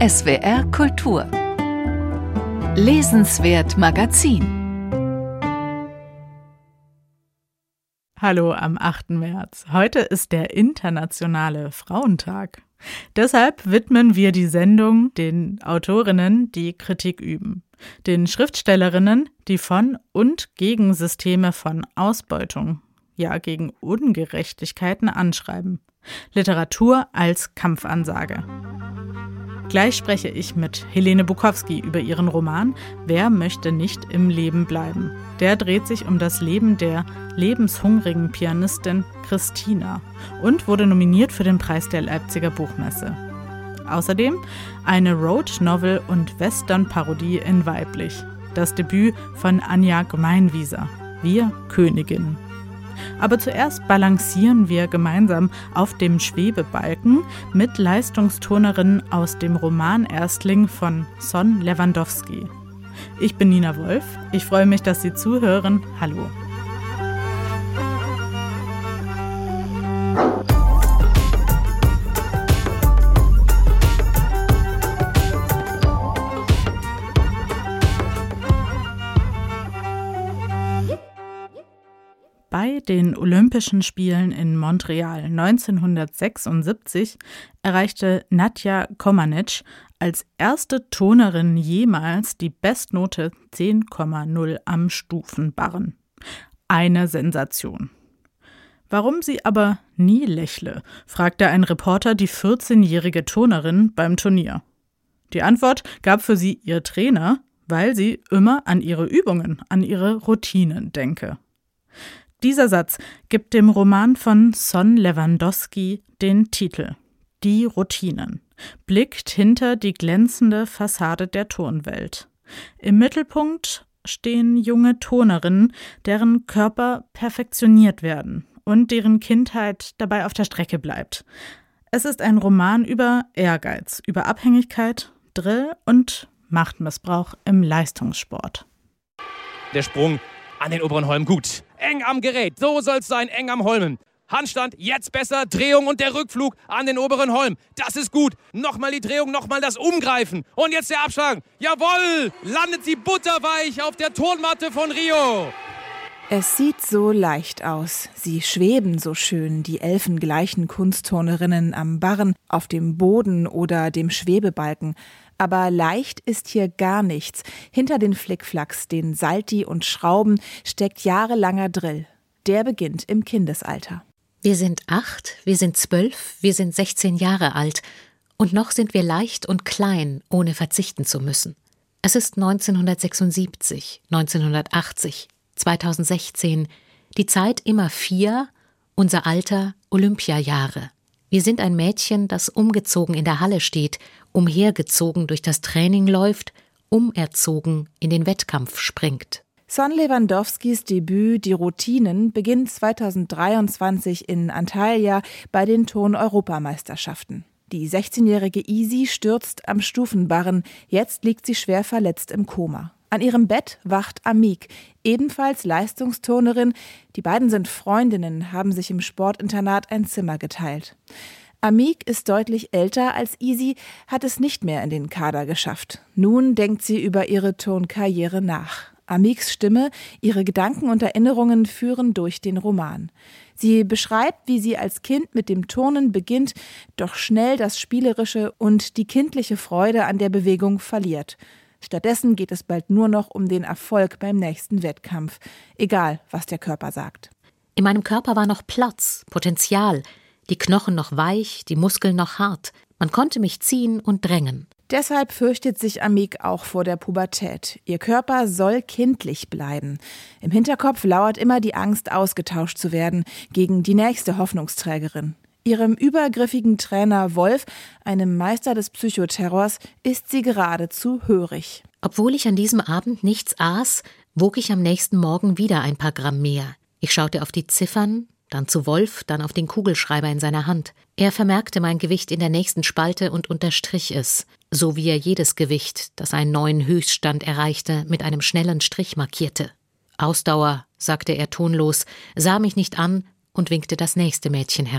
SWR Kultur Lesenswert Magazin. Hallo am 8. März. Heute ist der internationale Frauentag. Deshalb widmen wir die Sendung den Autorinnen, die Kritik üben, den Schriftstellerinnen, die von und gegen Systeme von Ausbeutung, ja gegen Ungerechtigkeiten anschreiben. Literatur als Kampfansage. Gleich spreche ich mit Helene Bukowski über ihren Roman »Wer möchte nicht im Leben bleiben?« Der dreht sich um das Leben der lebenshungrigen Pianistin Christina und wurde nominiert für den Preis der Leipziger Buchmesse. Außerdem eine Road-Novel und Western-Parodie in weiblich. Das Debüt von Anja Gemeinwieser, Wir Königinnen. Aber zuerst balancieren wir gemeinsam auf dem Schwebebalken mit Leistungsturnerinnen aus dem Roman Erstling von Son Lewandowski. Ich bin Nina Wolf. Ich freue mich, dass Sie zuhören. Hallo. Bei den Olympischen Spielen in Montreal 1976 erreichte Nadja Komanec als erste Turnerin jemals die Bestnote 10,0 am Stufenbarren. Eine Sensation. Warum sie aber nie lächle, fragte ein Reporter die 14-jährige Turnerin beim Turnier. Die Antwort gab für sie ihr Trainer, weil sie immer an ihre Übungen, an ihre Routinen denke. Dieser Satz gibt dem Roman von Son Lewandowski den Titel »Die Routinen«, blickt hinter die glänzende Fassade der Turnwelt. Im Mittelpunkt stehen junge Turnerinnen, deren Körper perfektioniert werden und deren Kindheit dabei auf der Strecke bleibt. Es ist ein Roman über Ehrgeiz, über Abhängigkeit, Drill und Machtmissbrauch im Leistungssport. Der Sprung an den oberen Holm gut. Eng am Gerät, so soll es sein, eng am Holmen. Handstand, jetzt besser, Drehung und der Rückflug an den oberen Holm. Das ist gut. Nochmal die Drehung, nochmal das Umgreifen. Und jetzt der Abschlag. Jawohl, landet sie butterweich auf der Turnmatte von Rio. Es sieht so leicht aus. Sie schweben so schön, die elfengleichen Kunstturnerinnen am Barren, auf dem Boden oder dem Schwebebalken. Aber leicht ist hier gar nichts. Hinter den Flickflacks, den Salti und Schrauben steckt jahrelanger Drill. Der beginnt im Kindesalter. Wir sind 8, wir sind 12, wir sind 16 Jahre alt. Und noch sind wir leicht und klein, ohne verzichten zu müssen. Es ist 1976, 1980, 2016. Die Zeit immer 4, unser Alter Olympiajahre. Wir sind ein Mädchen, das umgezogen in der Halle steht, umhergezogen durch das Training läuft, umerzogen in den Wettkampf springt. Son Lewandowskis Debüt »Die Routinen« beginnt 2023 in Antalya bei den Turn-Europameisterschaften. Die 16-jährige Isi stürzt am Stufenbarren, jetzt liegt sie schwer verletzt im Koma. An ihrem Bett wacht Amik, ebenfalls Leistungsturnerin. Die beiden sind Freundinnen, haben sich im Sportinternat ein Zimmer geteilt. Amik ist deutlich älter als Isi, hat es nicht mehr in den Kader geschafft. Nun denkt sie über ihre Turnkarriere nach. Amiks Stimme, ihre Gedanken und Erinnerungen führen durch den Roman. Sie beschreibt, wie sie als Kind mit dem Turnen beginnt, doch schnell das Spielerische und die kindliche Freude an der Bewegung verliert. Stattdessen geht es bald nur noch um den Erfolg beim nächsten Wettkampf, egal was der Körper sagt. In meinem Körper war noch Platz, Potenzial, die Knochen noch weich, die Muskeln noch hart. Man konnte mich ziehen und drängen. Deshalb fürchtet sich Amik auch vor der Pubertät. Ihr Körper soll kindlich bleiben. Im Hinterkopf lauert immer die Angst, ausgetauscht zu werden gegen die nächste Hoffnungsträgerin. Ihrem übergriffigen Trainer Wolf, einem Meister des Psychoterrors, ist sie geradezu hörig. Obwohl ich an diesem Abend nichts aß, wog ich am nächsten Morgen wieder ein paar Gramm mehr. Ich schaute auf die Ziffern, dann zu Wolf, dann auf den Kugelschreiber in seiner Hand. Er vermerkte mein Gewicht in der nächsten Spalte und unterstrich es, so wie er jedes Gewicht, das einen neuen Höchststand erreichte, mit einem schnellen Strich markierte. Ausdauer, sagte er tonlos, sah mich nicht an und winkte das nächste Mädchen heran.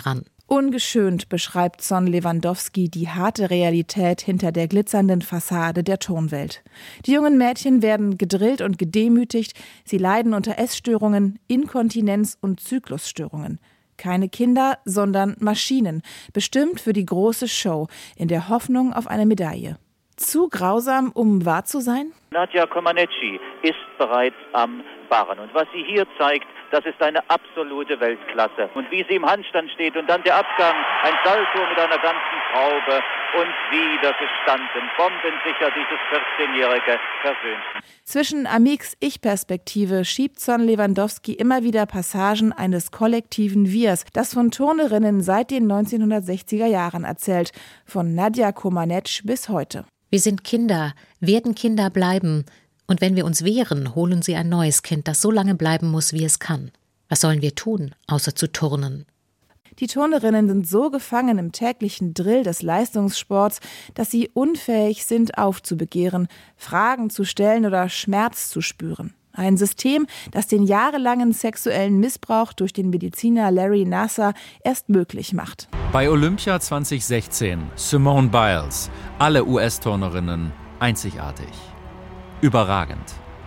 Ungeschönt beschreibt Son Lewandowski die harte Realität hinter der glitzernden Fassade der Turnwelt. Die jungen Mädchen werden gedrillt und gedemütigt, sie leiden unter Essstörungen, Inkontinenz und Zyklusstörungen. Keine Kinder, sondern Maschinen, bestimmt für die große Show, in der Hoffnung auf eine Medaille. Zu grausam, um wahr zu sein? Nadia Comaneci ist bereits am Barren. Und was sie hier zeigt, das ist eine absolute Weltklasse. Und wie sie im Handstand steht und dann der Abgang, ein Salto mit einer ganzen Traube und wieder gestanden, bombensicher dieses 14-jährige Versöhnte. Zwischen Amiques Ich-Perspektive schiebt Son Lewandowski immer wieder Passagen eines kollektiven Wirs, das von Turnerinnen seit den 1960er Jahren erzählt, von Nadia Comaneci bis heute. Wir sind Kinder, werden Kinder bleiben. Und wenn wir uns wehren, holen sie ein neues Kind, das so lange bleiben muss, wie es kann. Was sollen wir tun, außer zu turnen? Die Turnerinnen sind so gefangen im täglichen Drill des Leistungssports, dass sie unfähig sind, aufzubegehren, Fragen zu stellen oder Schmerz zu spüren. Ein System, das den jahrelangen sexuellen Missbrauch durch den Mediziner Larry Nassar erst möglich macht. Bei Olympia 2016 Simone Biles, alle US-Turnerinnen einzigartig. Überragend.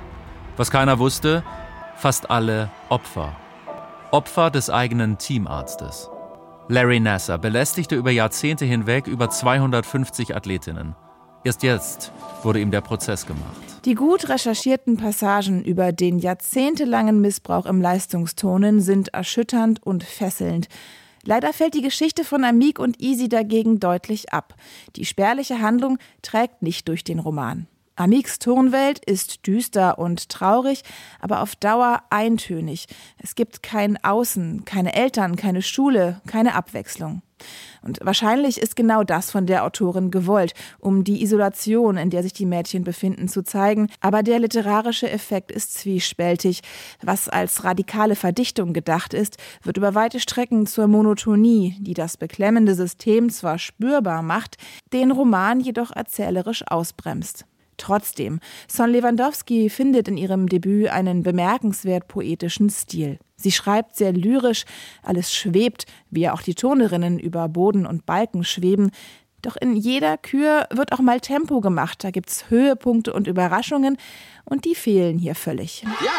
Was keiner wusste, fast alle Opfer. Opfer des eigenen Teamarztes. Larry Nassar belästigte über Jahrzehnte hinweg über 250 Athletinnen. Erst jetzt wurde ihm der Prozess gemacht. Die gut recherchierten Passagen über den jahrzehntelangen Missbrauch im Leistungsturnen sind erschütternd und fesselnd. Leider fällt die Geschichte von Amique und Easy dagegen deutlich ab. Die spärliche Handlung trägt nicht durch den Roman. Amiques Turnwelt ist düster und traurig, aber auf Dauer eintönig. Es gibt kein Außen, keine Eltern, keine Schule, keine Abwechslung. Und wahrscheinlich ist genau das von der Autorin gewollt, um die Isolation, in der sich die Mädchen befinden, zu zeigen. Aber der literarische Effekt ist zwiespältig. Was als radikale Verdichtung gedacht ist, wird über weite Strecken zur Monotonie, die das beklemmende System zwar spürbar macht, den Roman jedoch erzählerisch ausbremst. Trotzdem, Son Lewandowski findet in ihrem Debüt einen bemerkenswert poetischen Stil. Sie schreibt sehr lyrisch, alles schwebt, wie ja auch die Turnerinnen über Boden und Balken schweben. Doch in jeder Kür wird auch mal Tempo gemacht, da gibt's Höhepunkte und Überraschungen und die fehlen hier völlig. Ja,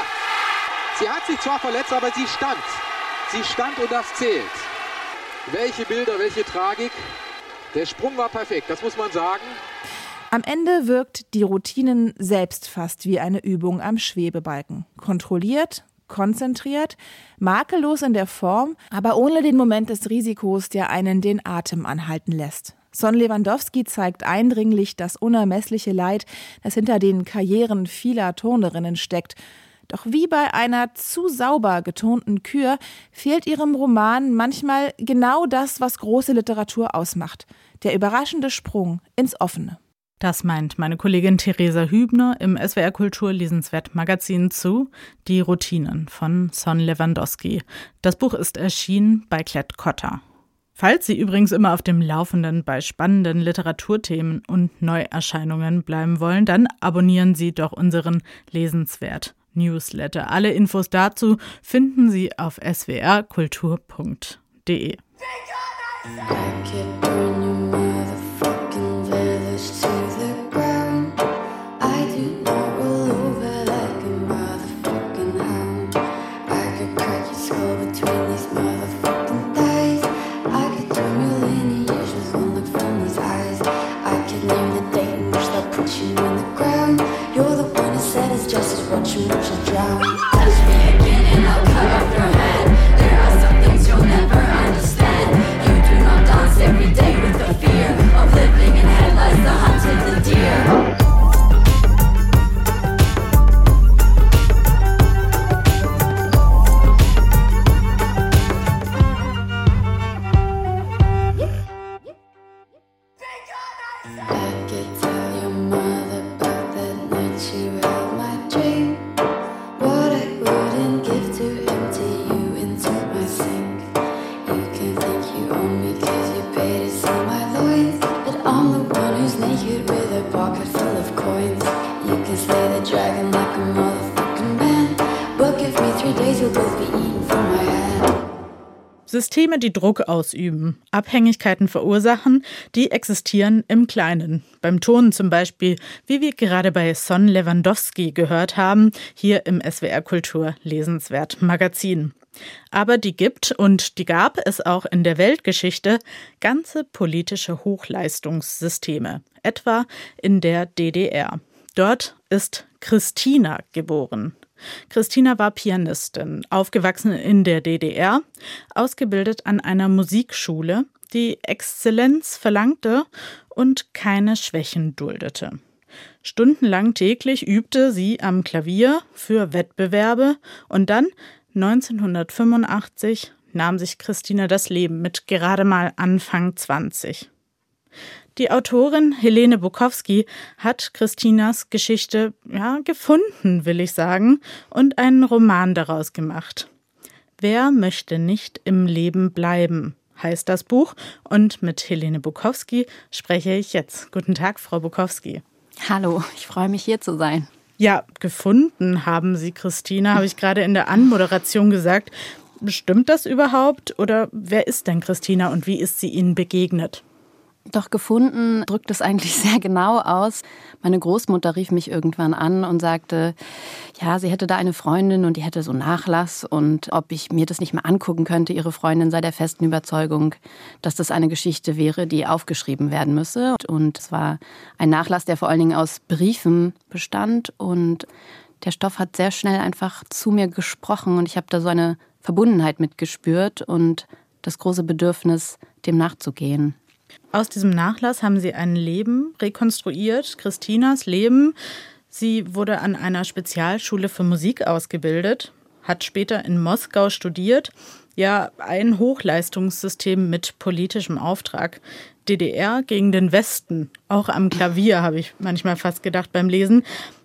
sie hat sich zwar verletzt, aber sie stand. Sie stand und das zählt. Welche Bilder, welche Tragik. Der Sprung war perfekt, das muss man sagen. Am Ende wirkt die Routinen selbst fast wie eine Übung am Schwebebalken. Kontrolliert, konzentriert, makellos in der Form, aber ohne den Moment des Risikos, der einen den Atem anhalten lässt. Son Lewandowski zeigt eindringlich das unermessliche Leid, das hinter den Karrieren vieler Turnerinnen steckt. Doch wie bei einer zu sauber geturnten Kür fehlt ihrem Roman manchmal genau das, was große Literatur ausmacht. Der überraschende Sprung ins Offene. Das meint meine Kollegin Theresa Hübner im SWR Kultur Lesenswert Magazin zu Die Routinen von Son Lewandowski. Das Buch ist erschienen bei Klett-Cotta. Falls Sie übrigens immer auf dem Laufenden bei spannenden Literaturthemen und Neuerscheinungen bleiben wollen, dann abonnieren Sie doch unseren Lesenswert-Newsletter. Alle Infos dazu finden Sie auf swrkultur.de. Systeme, die Druck ausüben, Abhängigkeiten verursachen, die existieren im Kleinen. Beim Ton zum Beispiel, wie wir gerade bei Son Lewandowski gehört haben, hier im SWR Kultur lesenswert Magazin. Aber die gibt und die gab es auch in der Weltgeschichte ganze politische Hochleistungssysteme, etwa in der DDR. Dort ist Christina geboren. Christina war Pianistin, aufgewachsen in der DDR, ausgebildet an einer Musikschule, die Exzellenz verlangte und keine Schwächen duldete. Stundenlang täglich übte sie am Klavier für Wettbewerbe und dann 1985 nahm sich Christina das Leben mit gerade mal Anfang 20. Die Autorin Helene Bukowski hat Christinas Geschichte gefunden, will ich sagen, und einen Roman daraus gemacht. Wer möchte nicht im Leben bleiben, heißt das Buch. Und mit Helene Bukowski spreche ich jetzt. Guten Tag, Frau Bukowski. Hallo, ich freue mich, hier zu sein. Ja, gefunden haben Sie Christina, habe ich gerade in der Anmoderation gesagt. Stimmt das überhaupt? Oder wer ist denn Christina und wie ist sie Ihnen begegnet? Doch gefunden drückt es eigentlich sehr genau aus. Meine Großmutter rief mich irgendwann an und sagte, ja, sie hätte da eine Freundin und die hätte so Nachlass und ob ich mir das nicht mal angucken könnte. Ihre Freundin sei der festen Überzeugung, dass das eine Geschichte wäre, die aufgeschrieben werden müsse. Und es war ein Nachlass, der vor allen Dingen aus Briefen bestand und der Stoff hat sehr schnell einfach zu mir gesprochen und ich habe da so eine Verbundenheit mitgespürt und das große Bedürfnis, dem nachzugehen. Aus diesem Nachlass haben Sie ein Leben rekonstruiert, Christinas Leben. Sie wurde an einer Spezialschule für Musik ausgebildet, hat später in Moskau studiert. Ja, ein Hochleistungssystem mit politischem Auftrag. DDR gegen den Westen. Auch am Klavier habe ich manchmal fast gedacht beim Lesen.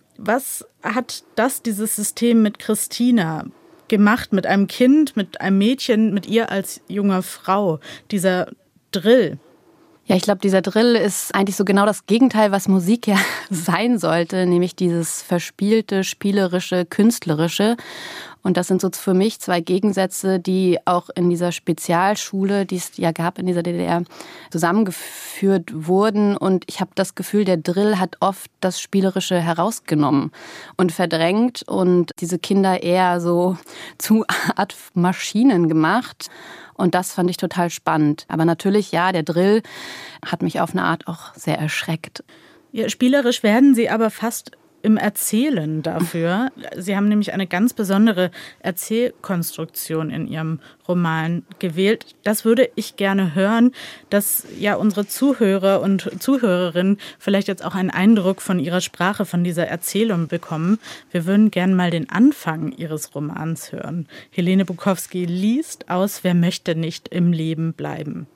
Was hat dieses System mit Christina gemacht, mit einem Kind, mit einem Mädchen, mit ihr als junger Frau, dieser Drill? Ja, ich glaube, dieser Drill ist eigentlich so genau das Gegenteil, was Musik ja sein sollte, nämlich dieses verspielte, spielerische, künstlerische. Und das sind so für mich zwei Gegensätze, die auch in dieser Spezialschule, die es ja gab in dieser DDR, zusammengeführt wurden. Und ich habe das Gefühl, der Drill hat oft das Spielerische herausgenommen und verdrängt und diese Kinder eher so zu Art Maschinen gemacht. Und das fand ich total spannend. Aber natürlich, ja, der Drill hat mich auf eine Art auch sehr erschreckt. Ja, spielerisch werden Sie aber fast im Erzählen dafür. Sie haben nämlich eine ganz besondere Erzählkonstruktion in Ihrem Roman gewählt. Das würde ich gerne hören, dass ja unsere Zuhörer und Zuhörerinnen vielleicht jetzt auch einen Eindruck von Ihrer Sprache, von dieser Erzählung bekommen. Wir würden gerne mal den Anfang Ihres Romans hören. Helene Bukowski liest aus Wer möchte nicht im Leben bleiben.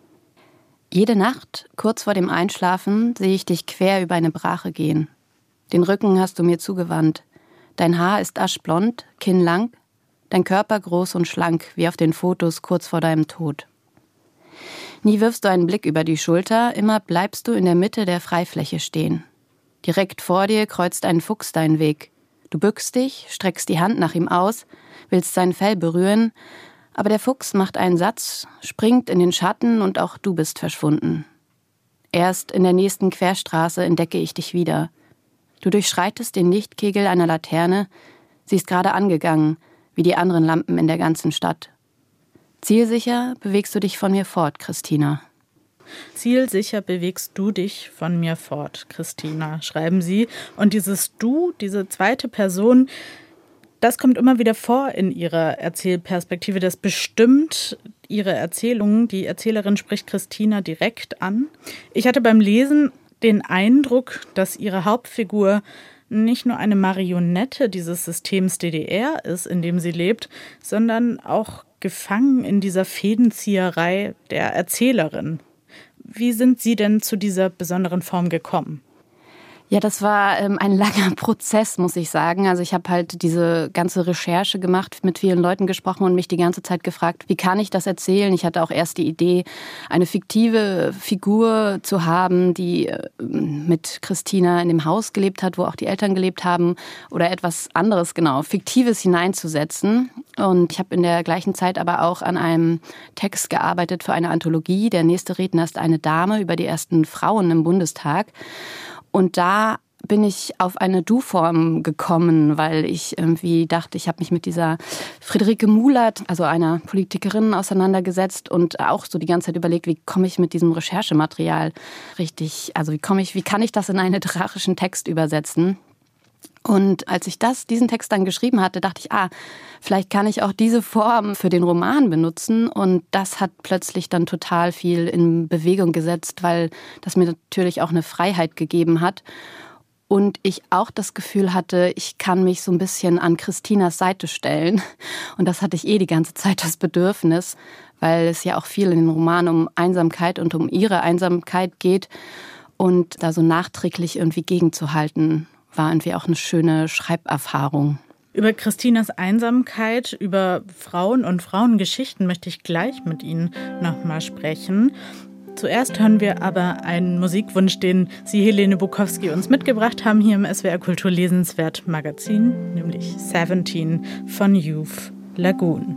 Jede Nacht, kurz vor dem Einschlafen, sehe ich dich quer über eine Brache gehen. Den Rücken hast du mir zugewandt. Dein Haar ist aschblond, kinnlang, dein Körper groß und schlank, wie auf den Fotos kurz vor deinem Tod. Nie wirfst du einen Blick über die Schulter, immer bleibst du in der Mitte der Freifläche stehen. Direkt vor dir kreuzt ein Fuchs deinen Weg. Du bückst dich, streckst die Hand nach ihm aus, willst sein Fell berühren, aber der Fuchs macht einen Satz, springt in den Schatten und auch du bist verschwunden. Erst in der nächsten Querstraße entdecke ich dich wieder. Du durchschreitest den Lichtkegel einer Laterne, sie ist gerade angegangen, wie die anderen Lampen in der ganzen Stadt. Zielsicher bewegst du dich von mir fort, Christina. Zielsicher bewegst du dich von mir fort, Christina, schreiben Sie. Und dieses Du, diese zweite Person, das kommt immer wieder vor in Ihrer Erzählperspektive. Das bestimmt Ihre Erzählung. Die Erzählerin spricht Christina direkt an. Ich hatte beim Lesen den Eindruck, dass Ihre Hauptfigur nicht nur eine Marionette dieses Systems DDR ist, in dem sie lebt, sondern auch gefangen in dieser Fädenzieherei der Erzählerin. Wie sind Sie denn zu dieser besonderen Form gekommen? Ja, das war ein langer Prozess, muss ich sagen. Also ich habe halt diese ganze Recherche gemacht, mit vielen Leuten gesprochen und mich die ganze Zeit gefragt, wie kann ich das erzählen? Ich hatte auch erst die Idee, eine fiktive Figur zu haben, die mit Christina in dem Haus gelebt hat, wo auch die Eltern gelebt haben, oder etwas anderes, genau, Fiktives hineinzusetzen. Und ich habe in der gleichen Zeit aber auch an einem Text gearbeitet für eine Anthologie. Der nächste Redner ist eine Dame über die ersten Frauen im Bundestag. Und da bin ich auf eine Du-Form gekommen, weil ich irgendwie dachte, ich habe mich mit dieser Friederike Muhlert, also einer Politikerin, auseinandergesetzt und auch so die ganze Zeit überlegt, wie komme ich mit diesem Recherchematerial richtig, also wie kann ich das in einen literarischen Text übersetzen? Und als ich diesen Text dann geschrieben hatte, dachte ich, vielleicht kann ich auch diese Form für den Roman benutzen. Und das hat plötzlich dann total viel in Bewegung gesetzt, weil das mir natürlich auch eine Freiheit gegeben hat. Und ich auch das Gefühl hatte, ich kann mich so ein bisschen an Christinas Seite stellen. Und das hatte ich die ganze Zeit, das Bedürfnis, weil es ja auch viel in den Roman um Einsamkeit und um ihre Einsamkeit geht. Und da so nachträglich irgendwie gegenzuhalten, war irgendwie auch eine schöne Schreiberfahrung. Über Christinas Einsamkeit, über Frauen und Frauengeschichten möchte ich gleich mit Ihnen nochmal sprechen. Zuerst hören wir aber einen Musikwunsch, den Sie, Helene Bukowski, uns mitgebracht haben hier im SWR Kultur Lesenswert Magazin, nämlich 17 von Youth Lagoon.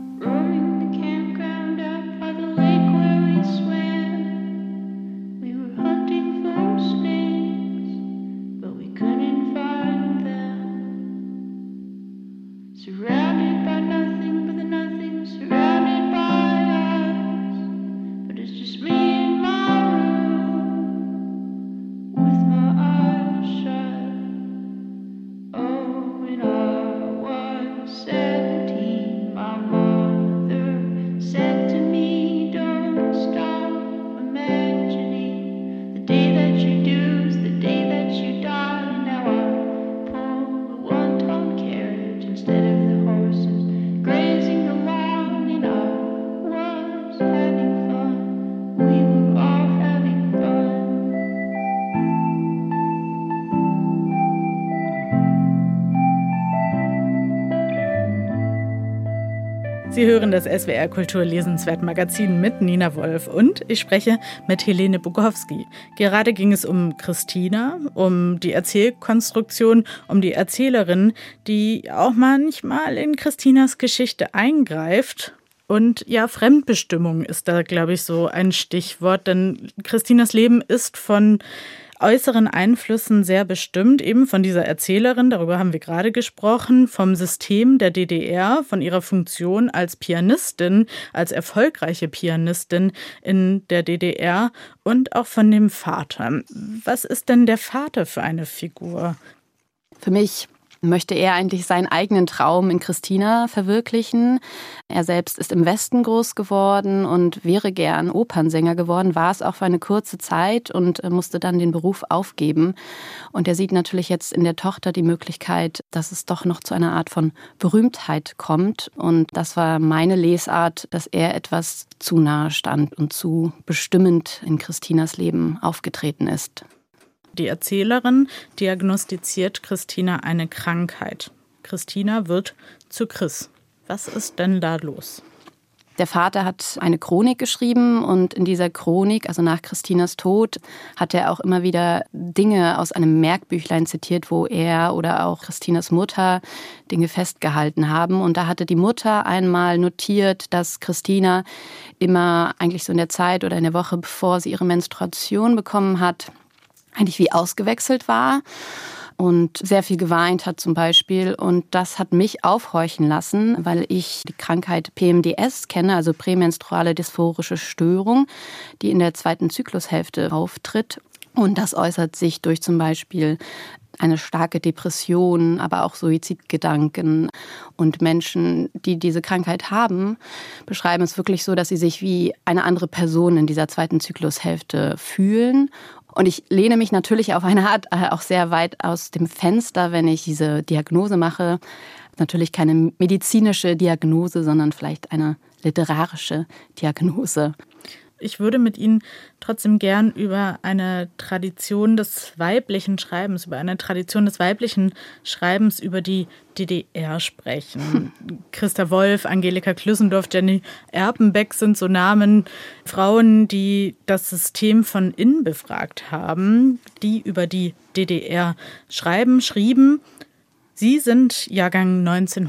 Sie hören das SWR Kultur Lesenswert Magazin mit Nina Wolf und ich spreche mit Helene Bukowski. Gerade ging es um Christina, um die Erzählkonstruktion, um die Erzählerin, die auch manchmal in Christinas Geschichte eingreift. Und ja, Fremdbestimmung ist da, glaube ich, so ein Stichwort, denn Christinas Leben ist von äußeren Einflüssen sehr bestimmt, eben von dieser Erzählerin, darüber haben wir gerade gesprochen, vom System der DDR, von ihrer Funktion als Pianistin, als erfolgreiche Pianistin in der DDR und auch von dem Vater. Was ist denn der Vater für eine Figur? Für mich möchte er eigentlich seinen eigenen Traum in Christina verwirklichen. Er selbst ist im Westen groß geworden und wäre gern Opernsänger geworden, war es auch für eine kurze Zeit und musste dann den Beruf aufgeben. Und er sieht natürlich jetzt in der Tochter die Möglichkeit, dass es doch noch zu einer Art von Berühmtheit kommt. Und das war meine Lesart, dass er etwas zu nahe stand und zu bestimmend in Christinas Leben aufgetreten ist. Die Erzählerin diagnostiziert Christina eine Krankheit. Christina wird zu Chris. Was ist denn da los? Der Vater hat eine Chronik geschrieben und in dieser Chronik, also nach Christinas Tod, hat er auch immer wieder Dinge aus einem Merkbüchlein zitiert, wo er oder auch Christinas Mutter Dinge festgehalten haben. Und da hatte die Mutter einmal notiert, dass Christina immer eigentlich so in der Zeit oder in der Woche, bevor sie ihre Menstruation bekommen hat, eigentlich wie ausgewechselt war und sehr viel geweint hat zum Beispiel. Und das hat mich aufhorchen lassen, weil ich die Krankheit PMDS kenne, also prämenstruale dysphorische Störung, die in der 2. Zyklushälfte auftritt. Und das äußert sich durch zum Beispiel eine starke Depression, aber auch Suizidgedanken. Und Menschen, die diese Krankheit haben, beschreiben es wirklich so, dass sie sich wie eine andere Person in dieser 2. Zyklushälfte fühlen. Und ich lehne mich natürlich auf eine Art auch sehr weit aus dem Fenster, wenn ich diese Diagnose mache. Natürlich keine medizinische Diagnose, sondern vielleicht eine literarische Diagnose. Ich würde mit Ihnen trotzdem gern über eine Tradition des weiblichen Schreibens, über die DDR sprechen. Christa Wolf, Angelika Klüssendorf, Jenny Erpenbeck sind so Namen, Frauen, die das System von innen befragt haben, die über die DDR schrieben. Sie sind Jahrgang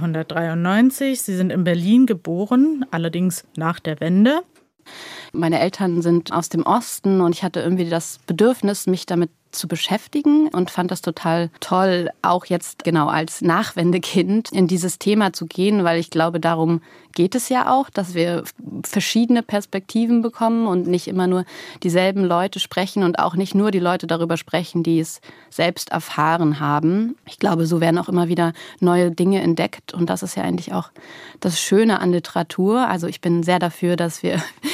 1993, Sie sind in Berlin geboren, allerdings nach der Wende. Meine Eltern sind aus dem Osten und ich hatte irgendwie das Bedürfnis, mich damit zu beschäftigen und fand das total toll, auch jetzt genau als Nachwendekind in dieses Thema zu gehen, weil ich glaube, darum geht es ja auch, dass wir verschiedene Perspektiven bekommen und nicht immer nur dieselben Leute sprechen und auch nicht nur die Leute darüber sprechen, die es selbst erfahren haben. Ich glaube, so werden auch immer wieder neue Dinge entdeckt und das ist ja eigentlich auch das Schöne an Literatur. Also ich bin sehr dafür, dass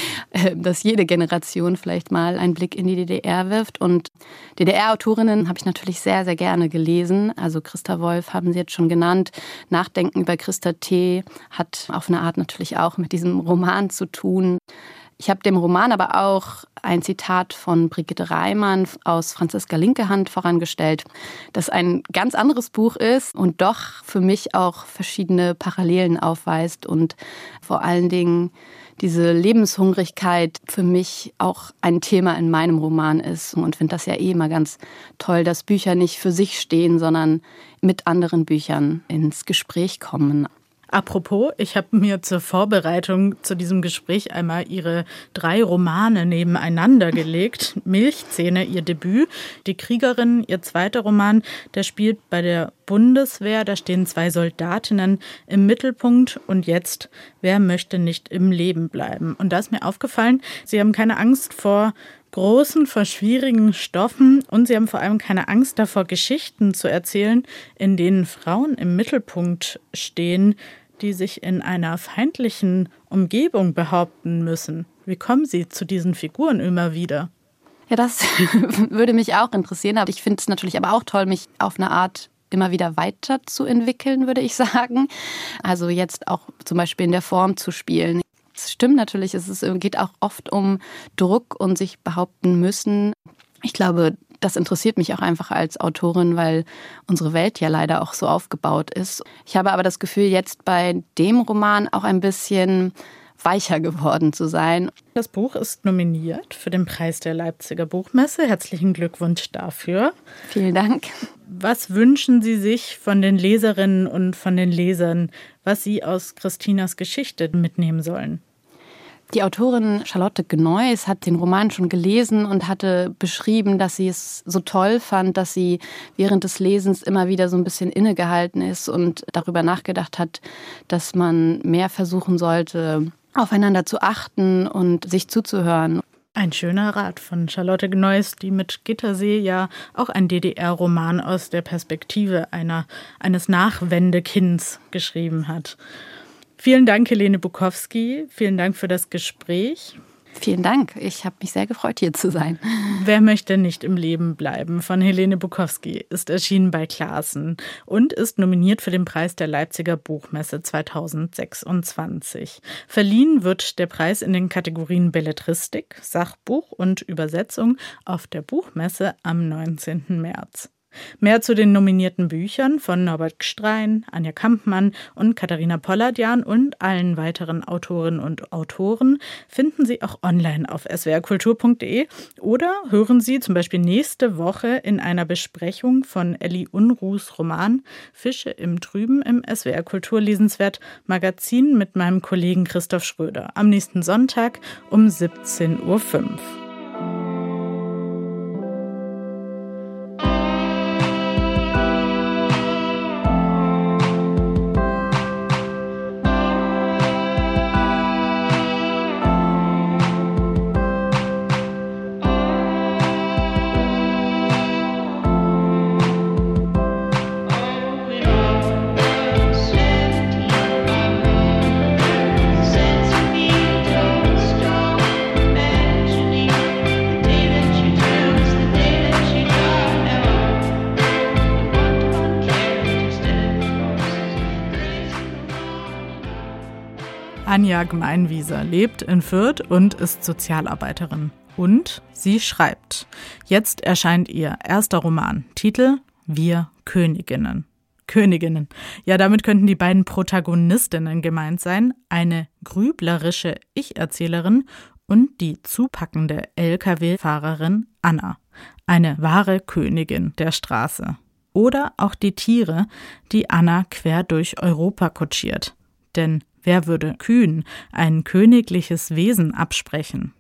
jede Generation vielleicht mal einen Blick in die DDR wirft und DDR-Autorinnen habe ich natürlich sehr, sehr gerne gelesen. Also Christa Wolf haben Sie jetzt schon genannt. Nachdenken über Christa T. hat auf eine Art natürlich auch mit diesem Roman zu tun. Ich habe dem Roman aber auch ein Zitat von Brigitte Reimann aus Franziska Linkehand vorangestellt, das ein ganz anderes Buch ist und doch für mich auch verschiedene Parallelen aufweist und vor allen Dingen diese Lebenshungrigkeit für mich auch ein Thema in meinem Roman ist und finde das ja immer ganz toll, dass Bücher nicht für sich stehen, sondern mit anderen Büchern ins Gespräch kommen. Apropos, ich habe mir zur Vorbereitung zu diesem Gespräch einmal Ihre 3 Romane nebeneinander gelegt. Milchzähne, Ihr Debüt, Die Kriegerin, Ihr zweiter Roman, der spielt bei der Bundeswehr, da stehen 2 Soldatinnen im Mittelpunkt und jetzt, wer möchte nicht im Leben bleiben? Und da ist mir aufgefallen, Sie haben keine Angst vor großen, vor schwierigen Stoffen und Sie haben vor allem keine Angst davor, Geschichten zu erzählen, in denen Frauen im Mittelpunkt stehen, die sich in einer feindlichen Umgebung behaupten müssen. Wie kommen Sie zu diesen Figuren immer wieder? Ja, das würde mich auch interessieren. Aber ich finde es natürlich aber auch toll, mich auf eine Art immer wieder weiterzuentwickeln, würde ich sagen. Also jetzt auch zum Beispiel in der Form zu spielen. Es stimmt natürlich, es geht auch oft um Druck und sich behaupten müssen. Ich glaube, das interessiert mich auch einfach als Autorin, weil unsere Welt ja leider auch so aufgebaut ist. Ich habe aber das Gefühl, jetzt bei dem Roman auch ein bisschen weicher geworden zu sein. Das Buch ist nominiert für den Preis der Leipziger Buchmesse. Herzlichen Glückwunsch dafür. Vielen Dank. Was wünschen Sie sich von den Leserinnen und von den Lesern, was Sie aus Christinas Geschichte mitnehmen sollen? Die Autorin Charlotte Gneuss hat den Roman schon gelesen und hatte beschrieben, dass sie es so toll fand, dass sie während des Lesens immer wieder so ein bisschen innegehalten ist und darüber nachgedacht hat, dass man mehr versuchen sollte, aufeinander zu achten und sich zuzuhören. Ein schöner Rat von Charlotte Gneuss, die mit Gittersee ja auch ein DDR-Roman aus der Perspektive eines Nachwendekinds geschrieben hat. Vielen Dank, Helene Bukowski. Vielen Dank für das Gespräch. Vielen Dank. Ich habe mich sehr gefreut, hier zu sein. Wer möchte nicht im Leben bleiben? Von Helene Bukowski ist erschienen bei Clasen und ist nominiert für den Preis der Leipziger Buchmesse 2026. Verliehen wird der Preis in den Kategorien Belletristik, Sachbuch und Übersetzung auf der Buchmesse am 19. März. Mehr zu den nominierten Büchern von Norbert Gstrein, Anja Kampmann und Katharina Polladian und allen weiteren Autorinnen und Autoren finden Sie auch online auf swrkultur.de oder hören Sie zum Beispiel nächste Woche in einer Besprechung von Elli Unruhs Roman Fische im Trüben im SWR Kultur lesenswert Magazin mit meinem Kollegen Christoph Schröder am nächsten Sonntag um 17:05 Uhr. Sense me, don't stop imagining. Anja Gmeinwieser lebt in Fürth und ist Sozialarbeiterin. Und sie schreibt. Jetzt erscheint ihr erster Roman. Titel: Wir Königinnen. Königinnen. Ja, damit könnten die beiden Protagonistinnen gemeint sein. Eine grüblerische Ich-Erzählerin und die zupackende Lkw-Fahrerin Anna. Eine wahre Königin der Straße. Oder auch die Tiere, die Anna quer durch Europa kutschiert. Denn wer würde Kühen ein königliches Wesen absprechen?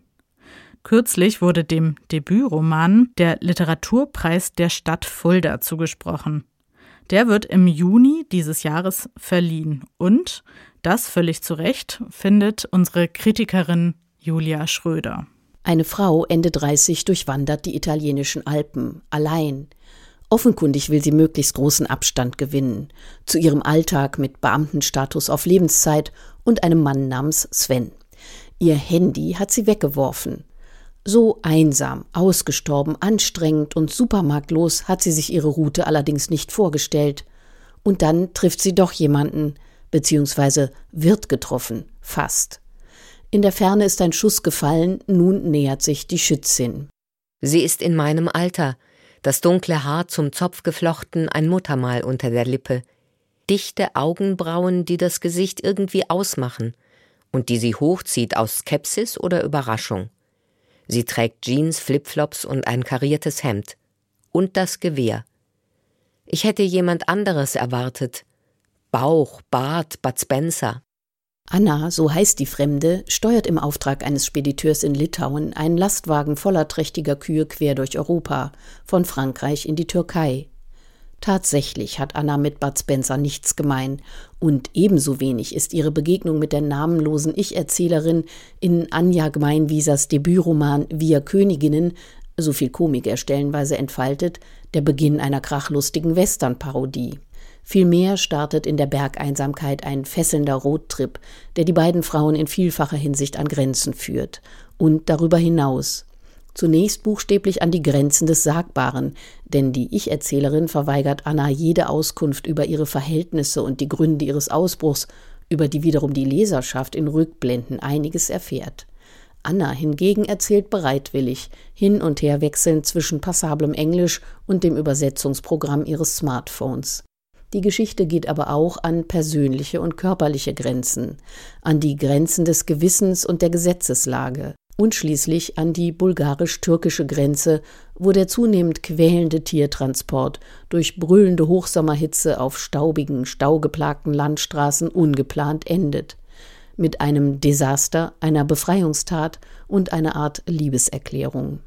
Kürzlich wurde dem Debütroman der Literaturpreis der Stadt Fulda zugesprochen. Der wird im Juni dieses Jahres verliehen. Und, das völlig zu Recht, findet unsere Kritikerin Julia Schröder. Eine Frau, Ende 30, durchwandert die italienischen Alpen, allein. Offenkundig will sie möglichst großen Abstand gewinnen, zu ihrem Alltag mit Beamtenstatus auf Lebenszeit und einem Mann namens Sven. Ihr Handy hat sie weggeworfen. So einsam, ausgestorben, anstrengend und supermarktlos hat sie sich ihre Route allerdings nicht vorgestellt. Und dann trifft sie doch jemanden, beziehungsweise wird getroffen, fast. In der Ferne ist ein Schuss gefallen, nun nähert sich die Schützin. Sie ist in meinem Alter, das dunkle Haar zum Zopf geflochten, ein Muttermal unter der Lippe, dichte Augenbrauen, die das Gesicht irgendwie ausmachen und die sie hochzieht aus Skepsis oder Überraschung. Sie trägt Jeans, Flipflops und ein kariertes Hemd. Und das Gewehr. Ich hätte jemand anderes erwartet. Bauch, Bart, Bud Spencer. Anna, so heißt die Fremde, steuert im Auftrag eines Spediteurs in Litauen einen Lastwagen voller trächtiger Kühe quer durch Europa, von Frankreich in die Türkei. Tatsächlich hat Anna mit Bud Spencer nichts gemein und ebenso wenig ist ihre Begegnung mit der namenlosen Ich-Erzählerin in Anja Gmeinwiesers Debütroman Wir Königinnen, so viel Komik er stellenweise entfaltet, der Beginn einer krachlustigen Western-Parodie. Vielmehr startet in der Bergeinsamkeit ein fesselnder Roadtrip, der die beiden Frauen in vielfacher Hinsicht an Grenzen führt und darüber hinaus. Zunächst buchstäblich an die Grenzen des Sagbaren, denn die Ich-Erzählerin verweigert Anna jede Auskunft über ihre Verhältnisse und die Gründe ihres Ausbruchs, über die wiederum die Leserschaft in Rückblenden einiges erfährt. Anna hingegen erzählt bereitwillig, hin und her wechselnd zwischen passablem Englisch und dem Übersetzungsprogramm ihres Smartphones. Die Geschichte geht aber auch an persönliche und körperliche Grenzen, an die Grenzen des Gewissens und der Gesetzeslage und schließlich an die bulgarisch-türkische Grenze, wo der zunehmend quälende Tiertransport durch brüllende Hochsommerhitze auf staubigen, staugeplagten Landstraßen ungeplant endet. Mit einem Desaster, einer Befreiungstat und einer Art Liebeserklärung.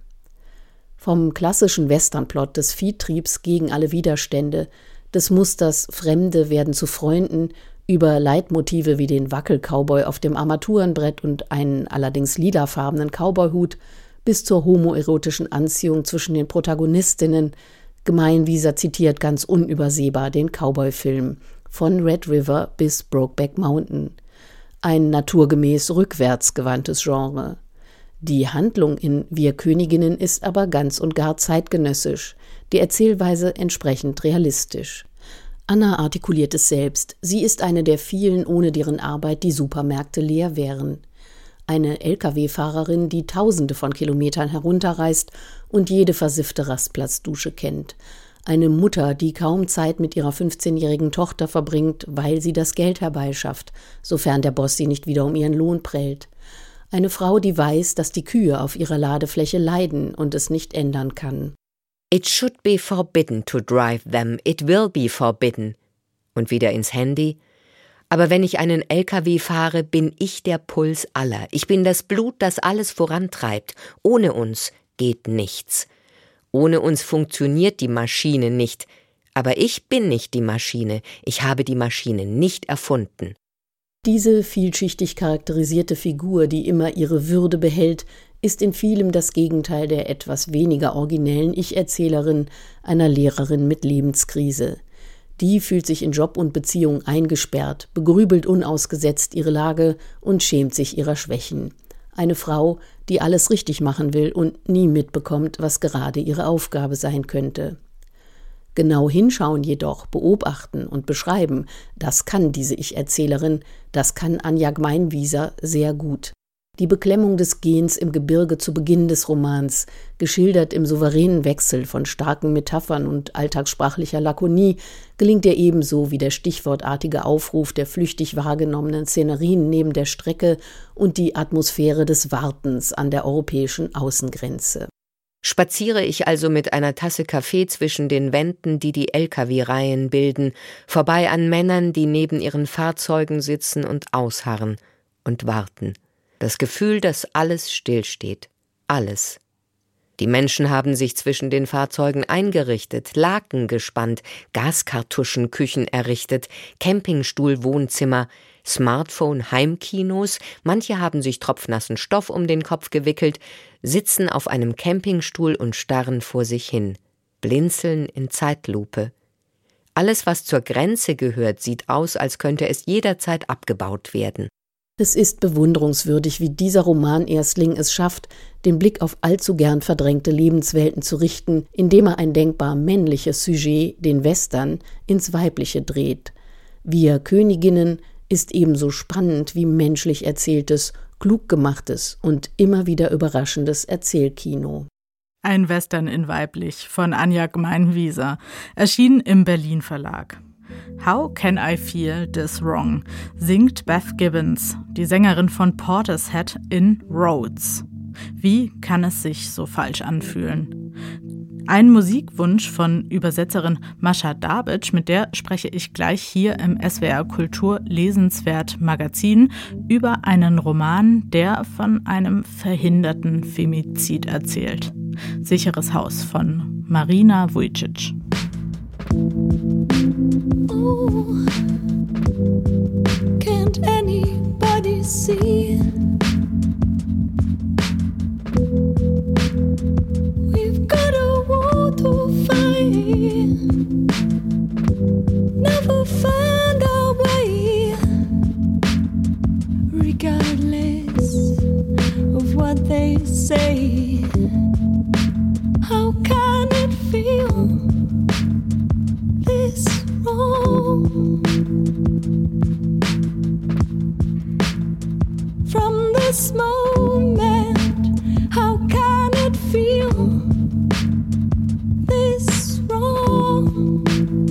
Vom klassischen Westernplot des Viehtriebs gegen alle Widerstände, des Musters Fremde werden zu Freunden, über Leitmotive wie den Wackel-Cowboy auf dem Armaturenbrett und einen allerdings lilafarbenen Cowboyhut bis zur homoerotischen Anziehung zwischen den Protagonistinnen. Gmeinwieser zitiert ganz unübersehbar den Cowboy-Film von Red River bis Brokeback Mountain. Ein naturgemäß rückwärts gewandtes Genre. Die Handlung in Wir Königinnen ist aber ganz und gar zeitgenössisch, die Erzählweise entsprechend realistisch. Anna artikuliert es selbst, sie ist eine der vielen, ohne deren Arbeit die Supermärkte leer wären. Eine Lkw-Fahrerin, die Tausende von Kilometern herunterreist und jede versiffte Rastplatzdusche kennt. Eine Mutter, die kaum Zeit mit ihrer 15-jährigen Tochter verbringt, weil sie das Geld herbeischafft, sofern der Boss sie nicht wieder um ihren Lohn prellt. Eine Frau, die weiß, dass die Kühe auf ihrer Ladefläche leiden und es nicht ändern kann. It should be forbidden to drive them. It will be forbidden. Und wieder ins Handy. Aber wenn ich einen LKW fahre, bin ich der Puls aller. Ich bin das Blut, das alles vorantreibt. Ohne uns geht nichts. Ohne uns funktioniert die Maschine nicht. Aber ich bin nicht die Maschine. Ich habe die Maschine nicht erfunden. Diese vielschichtig charakterisierte Figur, die immer ihre Würde behält, ist in vielem das Gegenteil der etwas weniger originellen Ich-Erzählerin, einer Lehrerin mit Lebenskrise. Die fühlt sich in Job und Beziehung eingesperrt, begrübelt unausgesetzt ihre Lage und schämt sich ihrer Schwächen. Eine Frau, die alles richtig machen will und nie mitbekommt, was gerade ihre Aufgabe sein könnte. Genau hinschauen jedoch, beobachten und beschreiben, das kann diese Ich-Erzählerin, das kann Anja Gmeinwieser sehr gut. Die Beklemmung des Gehens im Gebirge zu Beginn des Romans, geschildert im souveränen Wechsel von starken Metaphern und alltagssprachlicher Lakonie, gelingt ihr ebenso wie der stichwortartige Aufruf der flüchtig wahrgenommenen Szenerien neben der Strecke und die Atmosphäre des Wartens an der europäischen Außengrenze. Spaziere ich also mit einer Tasse Kaffee zwischen den Wänden, die die Lkw-Reihen bilden, vorbei an Männern, die neben ihren Fahrzeugen sitzen und ausharren und warten. Das Gefühl, dass alles stillsteht. Alles. Die Menschen haben sich zwischen den Fahrzeugen eingerichtet, Laken gespannt, Gaskartuschenküchen errichtet, Campingstuhl-Wohnzimmer, Smartphone-Heimkinos, manche haben sich tropfnassen Stoff um den Kopf gewickelt, sitzen auf einem Campingstuhl und starren vor sich hin, blinzeln in Zeitlupe. Alles, was zur Grenze gehört, sieht aus, als könnte es jederzeit abgebaut werden. Es ist bewunderungswürdig, wie dieser Romanerstling es schafft, den Blick auf allzu gern verdrängte Lebenswelten zu richten, indem er ein denkbar männliches Sujet, den Western, ins Weibliche dreht. Wir Königinnen ist ebenso spannend wie menschlich erzähltes, klug gemachtes und immer wieder überraschendes Erzählkino. Ein Western in weiblich von Anja Gmeinwieser, erschienen im Berlin Verlag. How Can I Feel This Wrong singt Beth Gibbons, die Sängerin von Portishead, in Rhodes. Wie kann es sich so falsch anfühlen? Ein Musikwunsch von Übersetzerin Mascha Dabic, mit der spreche ich gleich hier im SWR Kultur Lesenswert Magazin über einen Roman, der von einem verhinderten Femizid erzählt. Sicheres Haus von Marina Vujicic. Oh, can't anybody see? We've got a war to fight. Never find our way, regardless of what they say. How can it feel this wrong? From this moment, how can it feel this wrong?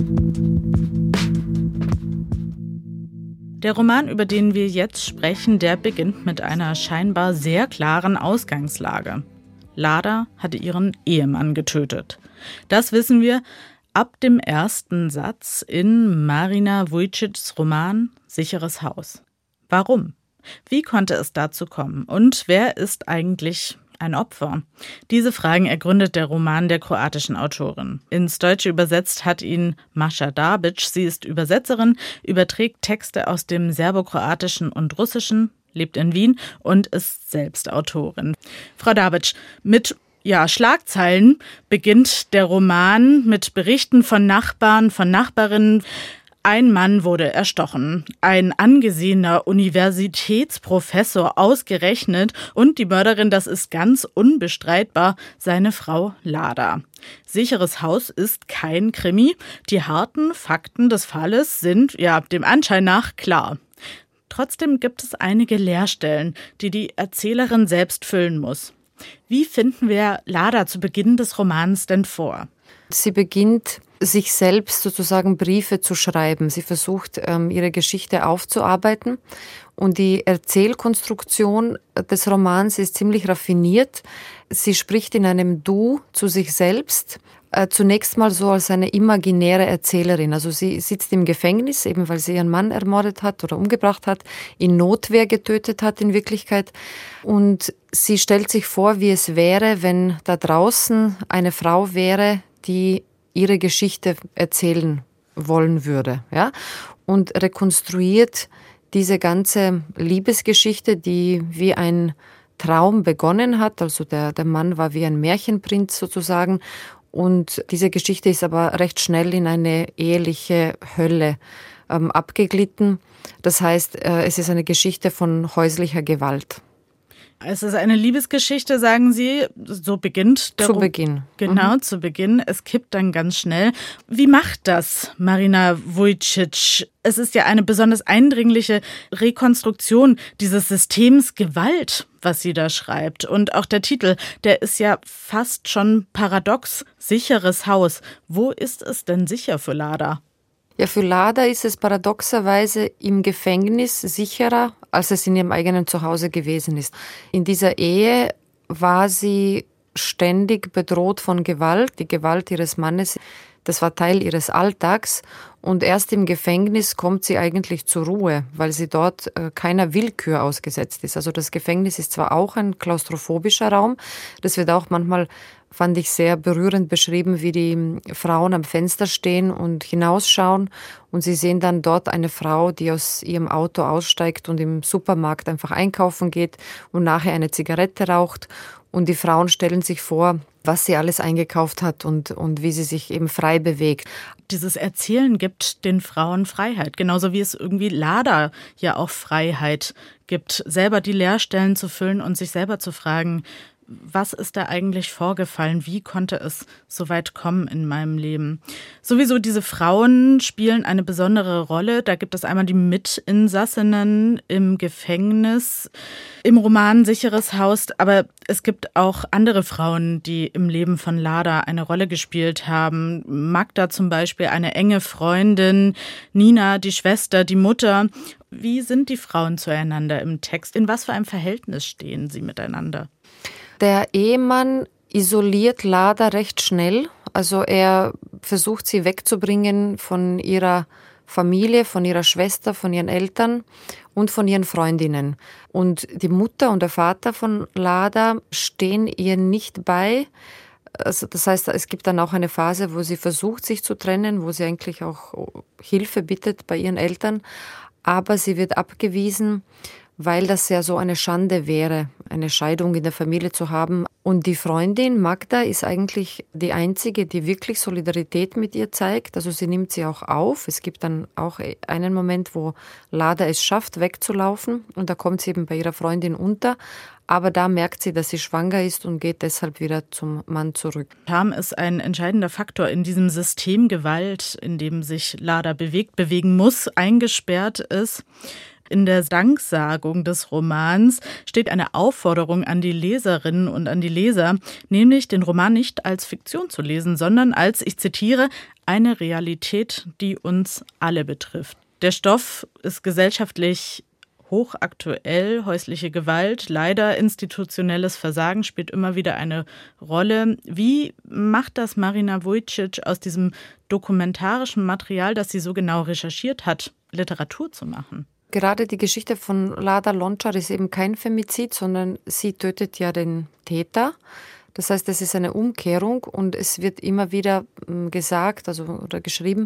Der Roman, über den wir jetzt sprechen, der beginnt mit einer scheinbar sehr klaren Ausgangslage. Lada hatte ihren Ehemann getötet. Das wissen wir ab dem ersten Satz in Marina Vujicics Roman Sicheres Haus. Warum? Wie konnte es dazu kommen? Und wer ist eigentlich ein Opfer? Diese Fragen ergründet der Roman der kroatischen Autorin. Ins Deutsche übersetzt hat ihn Mascha Dabic. Sie ist Übersetzerin, überträgt Texte aus dem Serbokroatischen und Russischen, lebt in Wien und ist selbst Autorin. Frau Dabic, mit Schlagzeilen beginnt der Roman mit Berichten von Nachbarn, von Nachbarinnen. Ein Mann wurde erstochen, ein angesehener Universitätsprofessor ausgerechnet und die Mörderin, das ist ganz unbestreitbar, seine Frau Lada. Sicheres Haus ist kein Krimi. Die harten Fakten des Falles sind, dem Anschein nach klar. Trotzdem gibt es einige Leerstellen, die die Erzählerin selbst füllen muss. Wie finden wir Lada zu Beginn des Romans denn vor? Sie beginnt, sich selbst sozusagen Briefe zu schreiben. Sie versucht, ihre Geschichte aufzuarbeiten. Und die Erzählkonstruktion des Romans ist ziemlich raffiniert. Sie spricht in einem Du zu sich selbst. Zunächst mal so als eine imaginäre Erzählerin. Also sie sitzt im Gefängnis, eben weil sie ihren Mann ermordet hat oder umgebracht hat, in Notwehr getötet hat in Wirklichkeit. Und sie stellt sich vor, wie es wäre, wenn da draußen eine Frau wäre, die ihre Geschichte erzählen wollen würde. Ja? Und rekonstruiert diese ganze Liebesgeschichte, die wie ein Traum begonnen hat. Also der Mann war wie ein Märchenprinz sozusagen. Und diese Geschichte ist aber recht schnell in eine eheliche Hölle abgeglitten. Das heißt, es ist eine Geschichte von häuslicher Gewalt. Es ist eine Liebesgeschichte, sagen Sie. So beginnt der Zu Beginn. Genau, zu Beginn. Es kippt dann ganz schnell. Wie macht das Marina Vujicic? Es ist ja eine besonders eindringliche Rekonstruktion dieses Systems Gewalt, was sie da schreibt. Und auch der Titel, der ist ja fast schon paradox. Sicheres Haus. Wo ist es denn sicher für Lada? Ja, für Lada ist es paradoxerweise im Gefängnis sicherer, als es in ihrem eigenen Zuhause gewesen ist. In dieser Ehe war sie ständig bedroht von Gewalt. Die Gewalt ihres Mannes, das war Teil ihres Alltags. Und erst im Gefängnis kommt sie eigentlich zur Ruhe, weil sie dort keiner Willkür ausgesetzt ist. Also das Gefängnis ist zwar auch ein klaustrophobischer Raum, das wird auch manchmal, fand ich, sehr berührend beschrieben, wie die Frauen am Fenster stehen und hinausschauen und sie sehen dann dort eine Frau, die aus ihrem Auto aussteigt und im Supermarkt einfach einkaufen geht und nachher eine Zigarette raucht und die Frauen stellen sich vor, was sie alles eingekauft hat und wie sie sich eben frei bewegt. Dieses Erzählen gibt den Frauen Freiheit, genauso wie es irgendwie Lada ja auch Freiheit gibt, selber die Leerstellen zu füllen und sich selber zu fragen, was ist da eigentlich vorgefallen? Wie konnte es so weit kommen in meinem Leben? Sowieso diese Frauen spielen eine besondere Rolle. Da gibt es einmal die Mitinsassinnen im Gefängnis, im Roman Sicheres Haus. Aber es gibt auch andere Frauen, die im Leben von Lada eine Rolle gespielt haben. Magda zum Beispiel, eine enge Freundin, Nina, die Schwester, die Mutter. Wie sind die Frauen zueinander im Text? In was für einem Verhältnis stehen sie miteinander? Der Ehemann isoliert Lada recht schnell. Also er versucht, sie wegzubringen von ihrer Familie, von ihrer Schwester, von ihren Eltern und von ihren Freundinnen. Und die Mutter und der Vater von Lada stehen ihr nicht bei. Also das heißt, es gibt dann auch eine Phase, wo sie versucht, sich zu trennen, wo sie eigentlich auch Hilfe bittet bei ihren Eltern. Aber sie wird abgewiesen, weil das ja so eine Schande wäre, eine Scheidung in der Familie zu haben. Und die Freundin Magda ist eigentlich die Einzige, die wirklich Solidarität mit ihr zeigt. Also sie nimmt sie auch auf. Es gibt dann auch einen Moment, wo Lada es schafft, wegzulaufen. Und da kommt sie eben bei ihrer Freundin unter. Aber da merkt sie, dass sie schwanger ist und geht deshalb wieder zum Mann zurück. Scham ist ein entscheidender Faktor in diesem System Gewalt, in dem sich Lada bewegen muss, eingesperrt ist. In der Danksagung des Romans steht eine Aufforderung an die Leserinnen und an die Leser, nämlich den Roman nicht als Fiktion zu lesen, sondern als, ich zitiere, eine Realität, die uns alle betrifft. Der Stoff ist gesellschaftlich hochaktuell, häusliche Gewalt, leider institutionelles Versagen spielt immer wieder eine Rolle. Wie macht das Marina Vujicic aus diesem dokumentarischen Material, das sie so genau recherchiert hat, Literatur zu machen? Gerade die Geschichte von Lada Lončar ist eben kein Femizid, sondern sie tötet ja den Täter. Das heißt, es ist eine Umkehrung und es wird immer wieder gesagt, oder geschrieben,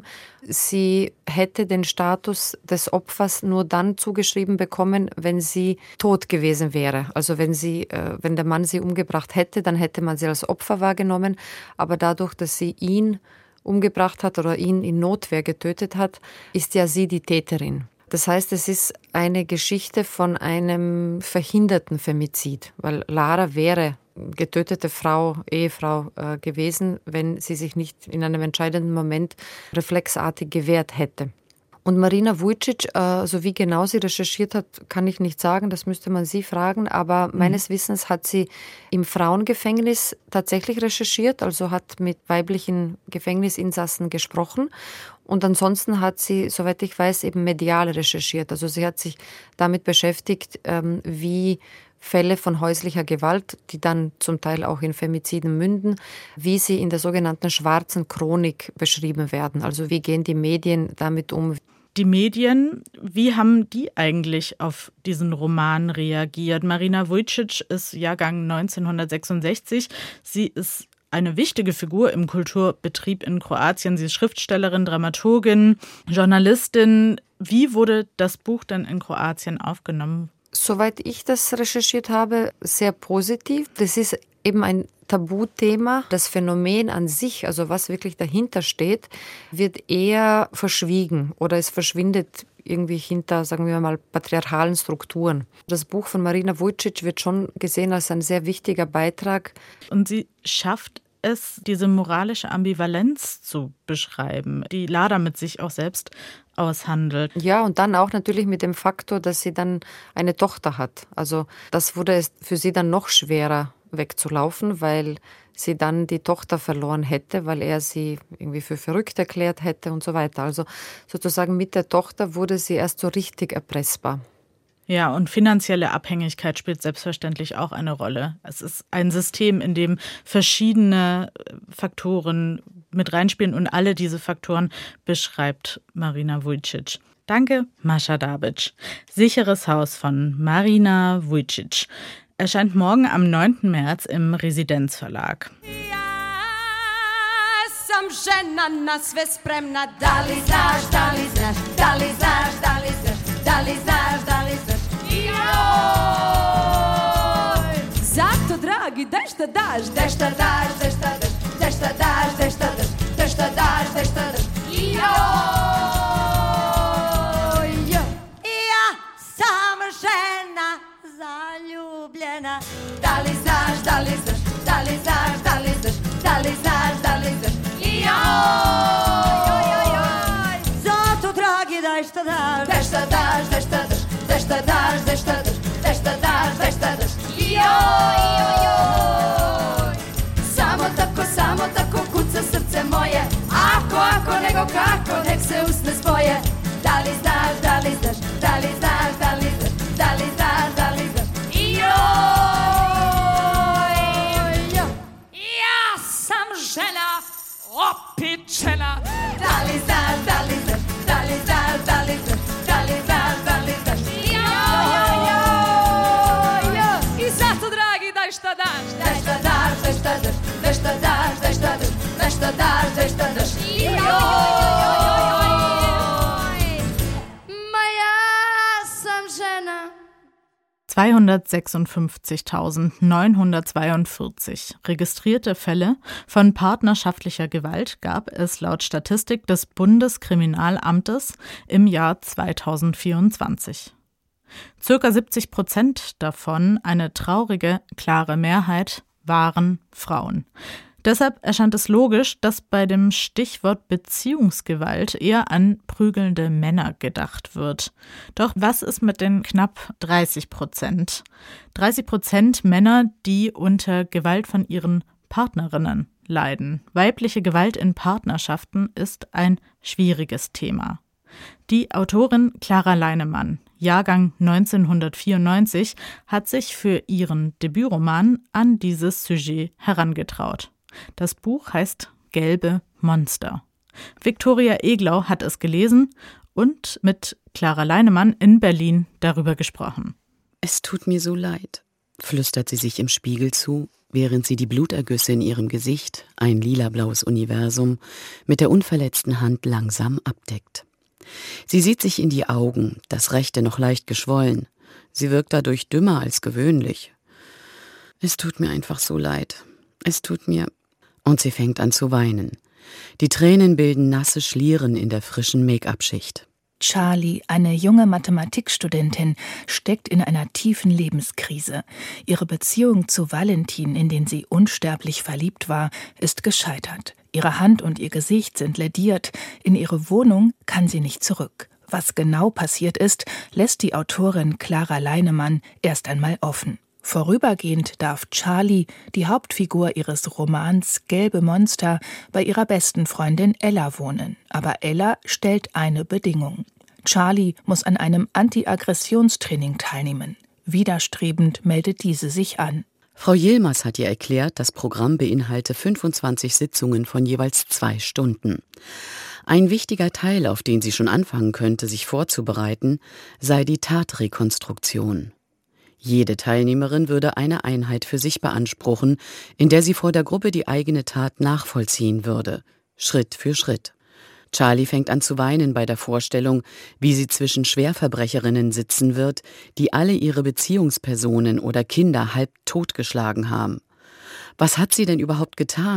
sie hätte den Status des Opfers nur dann zugeschrieben bekommen, wenn sie tot gewesen wäre. Also wenn der Mann sie umgebracht hätte, dann hätte man sie als Opfer wahrgenommen. Aber dadurch, dass sie ihn umgebracht hat oder ihn in Notwehr getötet hat, ist ja sie die Täterin. Das heißt, es ist eine Geschichte von einem verhinderten Femizid, weil Lara wäre getötete Ehefrau gewesen, wenn sie sich nicht in einem entscheidenden Moment reflexartig gewehrt hätte. Und Marina Vujicic, so wie genau sie recherchiert hat, kann ich nicht sagen, das müsste man sie fragen, aber meines Wissens hat sie im Frauengefängnis tatsächlich recherchiert, also hat mit weiblichen Gefängnisinsassen gesprochen und ansonsten hat sie, soweit ich weiß, eben medial recherchiert. Also sie hat sich damit beschäftigt, wie Fälle von häuslicher Gewalt, die dann zum Teil auch in Femiziden münden, wie sie in der sogenannten schwarzen Chronik beschrieben werden. Also wie gehen die Medien damit um? Die Medien, wie haben die eigentlich auf diesen Roman reagiert? Marina Vujicic ist Jahrgang 1966. Sie ist eine wichtige Figur im Kulturbetrieb in Kroatien. Sie ist Schriftstellerin, Dramaturgin, Journalistin. Wie wurde das Buch dann in Kroatien aufgenommen? Soweit ich das recherchiert habe, sehr positiv. Das ist eben ein Tabuthema. Das Phänomen an sich, also was wirklich dahinter steht, wird eher verschwiegen oder es verschwindet irgendwie hinter, sagen wir mal, patriarchalen Strukturen. Das Buch von Marina Vujicic wird schon gesehen als ein sehr wichtiger Beitrag. Und sie schafft es, diese moralische Ambivalenz zu beschreiben, die Lada mit sich auch selbst aushandelt. Ja, und dann auch natürlich mit dem Faktor, dass sie dann eine Tochter hat. Also das wurde es für sie dann noch schwerer wegzulaufen, weil sie dann die Tochter verloren hätte, weil er sie irgendwie für verrückt erklärt hätte und so weiter. Also sozusagen mit der Tochter wurde sie erst so richtig erpressbar. Ja, und finanzielle Abhängigkeit spielt selbstverständlich auch eine Rolle. Es ist ein System, in dem verschiedene Faktoren mit reinspielen und alle diese Faktoren beschreibt Marina Vujicic. Danke, Mascha Dabic. Sicheres Haus von Marina Vujicic erscheint morgen am 9. März im Residenzverlag. Sam žena na sve spremna, da li znaš, da li znaš, da li znaš, da li znaš, da li znaš, da li znaš. Joj! Zato, dragi, daj šta daš, daj šta daš, daj šta daš, daj šta daš, daj šta daš, daj šta daš, daj šta daš. Joj! Ja sam žena zaljubljena, da li znaš, da li znaš, da li znaš, da li znaš, da li znaš, da li znaš. Zato, dragi, daj šta daš, daj šta daš, daj šta daš, daj šta daš, daj šta daš, daj šta daš, daj šta daš. Samo tako kuca srce moje, ako, nego kako, nek se usne svoje. Da li znaš, da li znaš, da li znaš, da li znaš, da li znaš, da li znaš. Ja sam žena opičena. Da li znaš, da li znaš, da li znaš, da li znaš, da li znaš, da li znaš. I zato, dragi, daj šta daš, daj šta daš, daj šta daš, daj šta daš, daj šta daš, daj šta daš, daj šta daš. Ma ja sam žena. 256.942 registrierte Fälle von partnerschaftlicher Gewalt gab es laut Statistik des Bundeskriminalamtes im Jahr 2024. Circa 70% davon, eine traurige, klare Mehrheit, waren Frauen. Deshalb erscheint es logisch, dass bei dem Stichwort Beziehungsgewalt eher an prügelnde Männer gedacht wird. Doch was ist mit den knapp 30%? 30% Männer, die unter Gewalt von ihren Partnerinnen leiden. Weibliche Gewalt in Partnerschaften ist ein schwieriges Thema. Die Autorin Clara Leinemann, Jahrgang 1994, hat sich für ihren Debütroman an dieses Sujet herangetraut. Das Buch heißt Gelbe Monster. Viktoria Eglau hat es gelesen und mit Clara Leinemann in Berlin darüber gesprochen. Es tut mir so leid, flüstert sie sich im Spiegel zu, während sie die Blutergüsse in ihrem Gesicht, ein lilablaues Universum, mit der unverletzten Hand langsam abdeckt. Sie sieht sich in die Augen, das rechte noch leicht geschwollen. Sie wirkt dadurch dümmer als gewöhnlich. Es tut mir einfach so leid. Es tut mir... Und sie fängt an zu weinen. Die Tränen bilden nasse Schlieren in der frischen Make-up-Schicht. Charlie, eine junge Mathematikstudentin, steckt in einer tiefen Lebenskrise. Ihre Beziehung zu Valentin, in den sie unsterblich verliebt war, ist gescheitert. Ihre Hand und ihr Gesicht sind lädiert. In ihre Wohnung kann sie nicht zurück. Was genau passiert ist, lässt die Autorin Clara Leinemann erst einmal offen. Vorübergehend darf Charlie, die Hauptfigur ihres Romans Gelbe Monster, bei ihrer besten Freundin Ella wohnen. Aber Ella stellt eine Bedingung. Charlie muss an einem Anti-Aggressionstraining teilnehmen. Widerstrebend meldet diese sich an. Frau Yilmaz hat ihr erklärt, das Programm beinhalte 25 Sitzungen von jeweils 2 Stunden. Ein wichtiger Teil, auf den sie schon anfangen könnte, sich vorzubereiten, sei die Tatrekonstruktion. Jede Teilnehmerin würde eine Einheit für sich beanspruchen, in der sie vor der Gruppe die eigene Tat nachvollziehen würde, Schritt für Schritt. Charlie fängt an zu weinen bei der Vorstellung, wie sie zwischen Schwerverbrecherinnen sitzen wird, die alle ihre Beziehungspersonen oder Kinder halb totgeschlagen haben. Was hat sie denn überhaupt getan?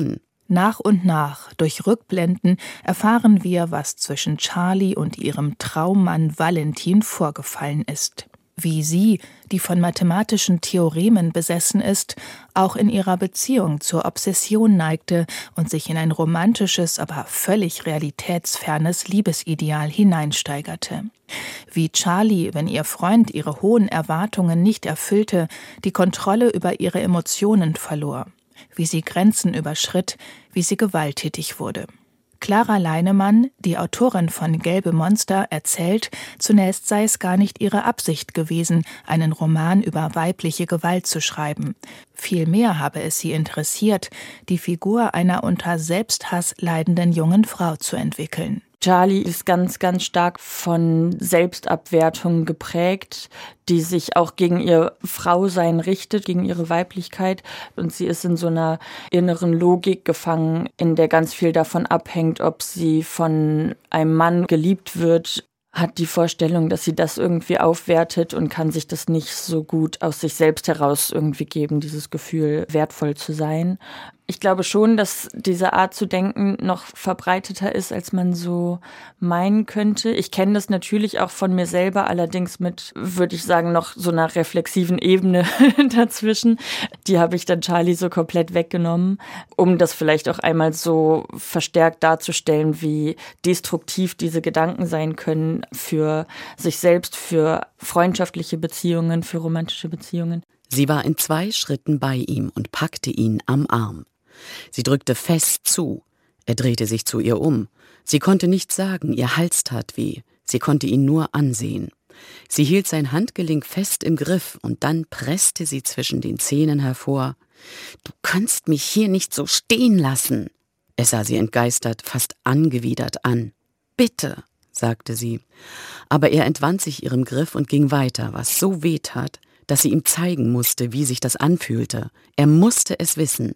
Nach und nach, durch Rückblenden, erfahren wir, was zwischen Charlie und ihrem Traummann Valentin vorgefallen ist. Wie sie, die von mathematischen Theoremen besessen ist, auch in ihrer Beziehung zur Obsession neigte und sich in ein romantisches, aber völlig realitätsfernes Liebesideal hineinsteigerte. Wie Charlie, wenn ihr Freund ihre hohen Erwartungen nicht erfüllte, die Kontrolle über ihre Emotionen verlor. Wie sie Grenzen überschritt, wie sie gewalttätig wurde. Clara Leinemann, die Autorin von Gelbe Monster, erzählt, zunächst sei es gar nicht ihre Absicht gewesen, einen Roman über weibliche Gewalt zu schreiben. Vielmehr habe es sie interessiert, die Figur einer unter Selbsthass leidenden jungen Frau zu entwickeln. Charlie ist ganz, ganz stark von Selbstabwertung geprägt, die sich auch gegen ihr Frausein richtet, gegen ihre Weiblichkeit. Und sie ist in so einer inneren Logik gefangen, in der ganz viel davon abhängt, ob sie von einem Mann geliebt wird, hat die Vorstellung, dass sie das irgendwie aufwertet und kann sich das nicht so gut aus sich selbst heraus irgendwie geben, dieses Gefühl, wertvoll zu sein. Ich glaube schon, dass diese Art zu denken noch verbreiteter ist, als man so meinen könnte. Ich kenne das natürlich auch von mir selber, allerdings mit, würde ich sagen, noch so einer reflexiven Ebene dazwischen. Die habe ich dann Charlie so komplett weggenommen, um das vielleicht auch einmal so verstärkt darzustellen, wie destruktiv diese Gedanken sein können für sich selbst, für freundschaftliche Beziehungen, für romantische Beziehungen. Sie war in 2 Schritten bei ihm und packte ihn am Arm. Sie drückte fest zu. Er drehte sich zu ihr um. Sie konnte nichts sagen, ihr Hals tat weh. Sie konnte ihn nur ansehen. Sie hielt sein Handgelenk fest im Griff und dann presste sie zwischen den Zähnen hervor. »Du kannst mich hier nicht so stehen lassen!« Er sah sie entgeistert, fast angewidert an. »Bitte«, sagte sie. Aber er entwand sich ihrem Griff und ging weiter, was so weh tat, dass sie ihm zeigen musste, wie sich das anfühlte. Er musste es wissen.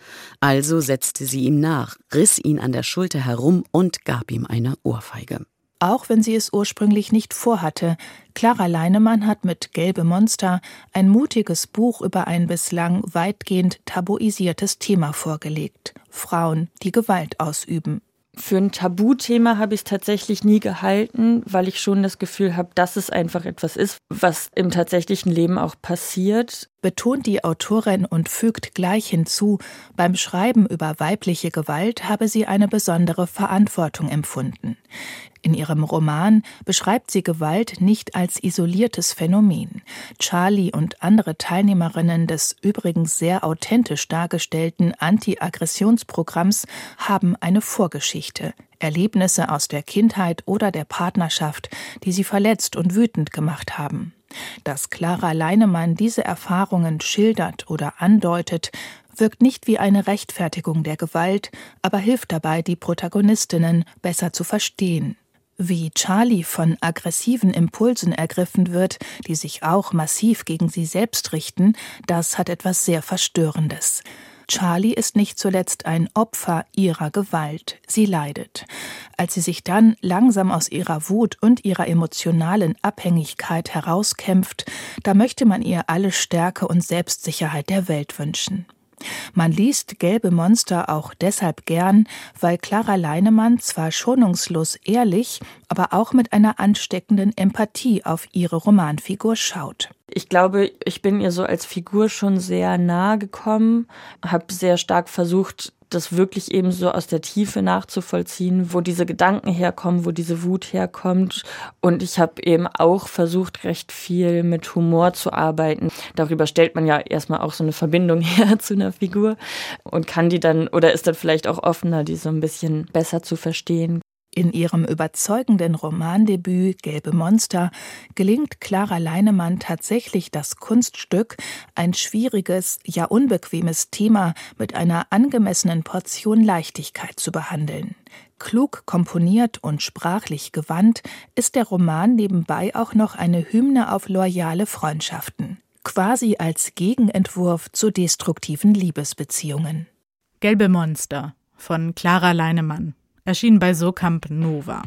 Also setzte sie ihm nach, riss ihn an der Schulter herum und gab ihm eine Ohrfeige. Auch wenn sie es ursprünglich nicht vorhatte, Clara Leinemann hat mit Gelbe Monster ein mutiges Buch über ein bislang weitgehend tabuisiertes Thema vorgelegt. Frauen, die Gewalt ausüben. Für ein Tabuthema habe ich es tatsächlich nie gehalten, weil ich schon das Gefühl habe, dass es einfach etwas ist, was im tatsächlichen Leben auch passiert. Betont die Autorin und fügt gleich hinzu, beim Schreiben über weibliche Gewalt habe sie eine besondere Verantwortung empfunden. In ihrem Roman beschreibt sie Gewalt nicht als isoliertes Phänomen. Charlie und andere Teilnehmerinnen des übrigens sehr authentisch dargestellten Anti-Aggressionsprogramms haben eine Vorgeschichte, Erlebnisse aus der Kindheit oder der Partnerschaft, die sie verletzt und wütend gemacht haben. Dass Clara Leinemann diese Erfahrungen schildert oder andeutet, wirkt nicht wie eine Rechtfertigung der Gewalt, aber hilft dabei, die Protagonistinnen besser zu verstehen. Wie Charlie von aggressiven Impulsen ergriffen wird, die sich auch massiv gegen sie selbst richten, das hat etwas sehr Verstörendes. Charlie ist nicht zuletzt ein Opfer ihrer Gewalt. Sie leidet. Als sie sich dann langsam aus ihrer Wut und ihrer emotionalen Abhängigkeit herauskämpft, da möchte man ihr alle Stärke und Selbstsicherheit der Welt wünschen. Man liest Gelbe Monster auch deshalb gern, weil Clara Leinemann zwar schonungslos ehrlich, aber auch mit einer ansteckenden Empathie auf ihre Romanfigur schaut. Ich glaube, ich bin ihr so als Figur schon sehr nahe gekommen, habe sehr stark versucht, das wirklich eben so aus der Tiefe nachzuvollziehen, wo diese Gedanken herkommen, wo diese Wut herkommt. Und ich habe eben auch versucht, recht viel mit Humor zu arbeiten. Darüber stellt man ja erstmal auch so eine Verbindung her zu einer Figur und kann die dann, oder ist dann vielleicht auch offener, die so ein bisschen besser zu verstehen. In ihrem überzeugenden Romandebüt Gelbe Monster gelingt Clara Leinemann tatsächlich das Kunststück, ein schwieriges, ja unbequemes Thema mit einer angemessenen Portion Leichtigkeit zu behandeln. Klug komponiert und sprachlich gewandt ist der Roman nebenbei auch noch eine Hymne auf loyale Freundschaften, quasi als Gegenentwurf zu destruktiven Liebesbeziehungen. Gelbe Monster von Clara Leinemann. Erschien bei Sokamp Nova.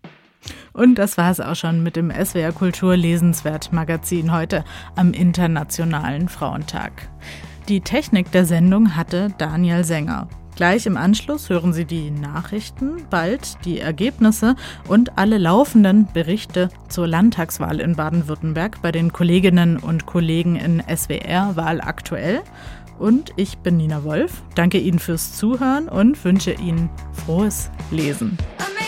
Und das war es auch schon mit dem SWR Kultur Lesenswert Magazin heute am Internationalen Frauentag. Die Technik der Sendung hatte Daniel Sänger. Gleich im Anschluss hören Sie die Nachrichten, bald die Ergebnisse und alle laufenden Berichte zur Landtagswahl in Baden-Württemberg bei den Kolleginnen und Kollegen in SWR Wahl aktuell. Und ich bin Nina Wolf. Danke Ihnen fürs Zuhören und wünsche Ihnen frohes Lesen.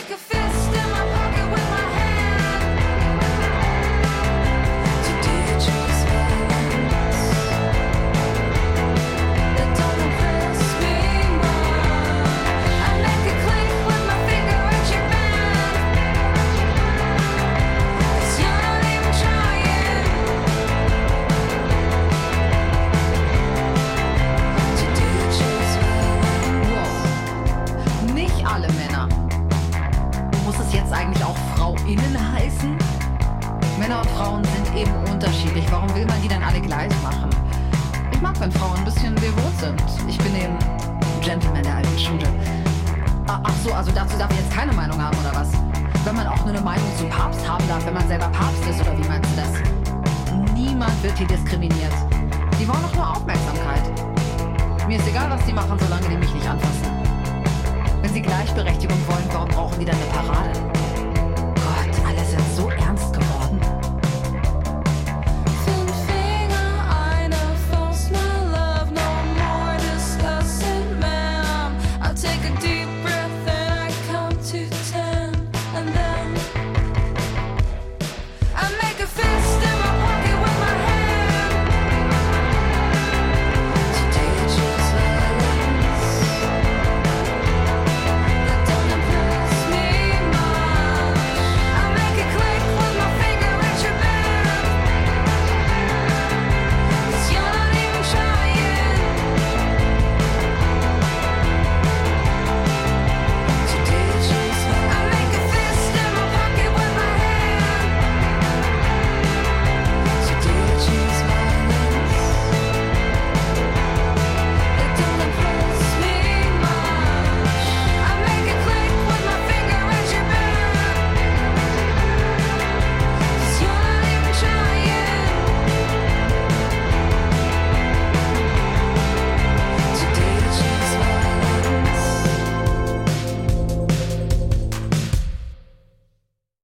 Männer und Frauen sind eben unterschiedlich. Warum will man die dann alle gleich machen? Ich mag, wenn Frauen ein bisschen devot sind. Ich bin eben Gentleman der alten Schule. Ach so, also dazu darf ich jetzt keine Meinung haben, oder was? Wenn man auch nur eine Meinung zum Papst haben darf, wenn man selber Papst ist, oder wie meinst du das? Niemand wird hier diskriminiert. Die wollen doch nur Aufmerksamkeit. Mir ist egal, was die machen, solange die mich nicht anfassen. Wenn sie Gleichberechtigung wollen, warum brauchen die dann eine Parade?